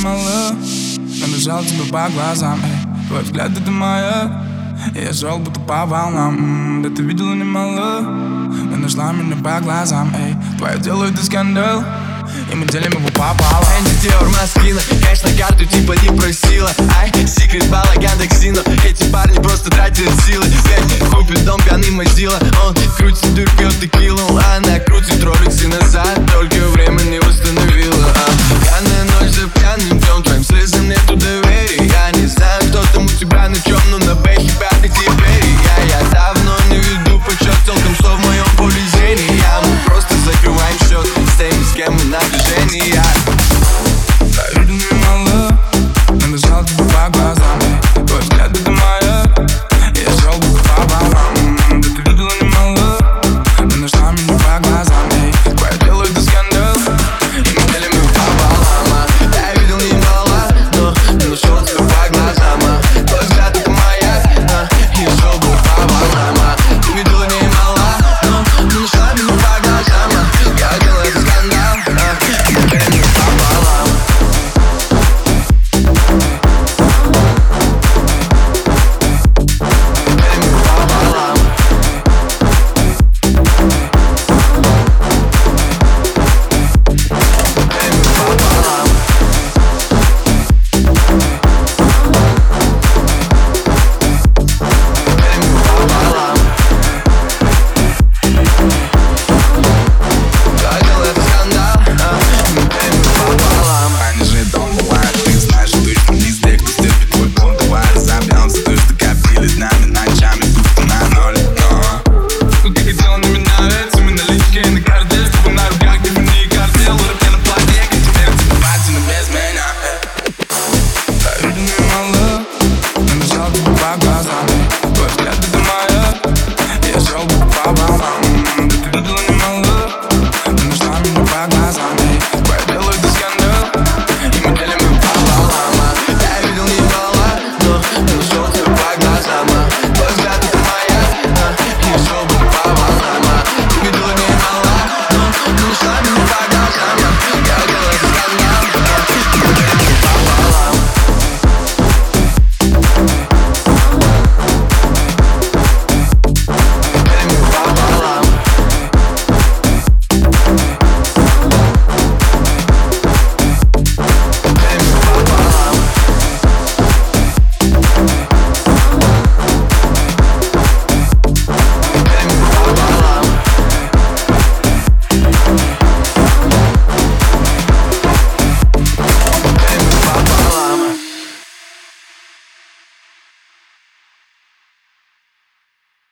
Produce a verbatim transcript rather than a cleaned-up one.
немало. Набежал тебе по глазам, эй. Твой взгляд — это моя. Я шел будто по волнам, м-м, да ты видела немало. Ты нашла меня по глазам, эй. Твое дело — это скандал, и мы делим его пополам. Энди Диор Москвина, конечно, карту типа не просила. Ай, секрет балаган Дексино. Эти парни просто тратят силы. Пять купит дом, пьяный мазила. Он крутит дурь, пьет текилу, она крутит роликсы назад.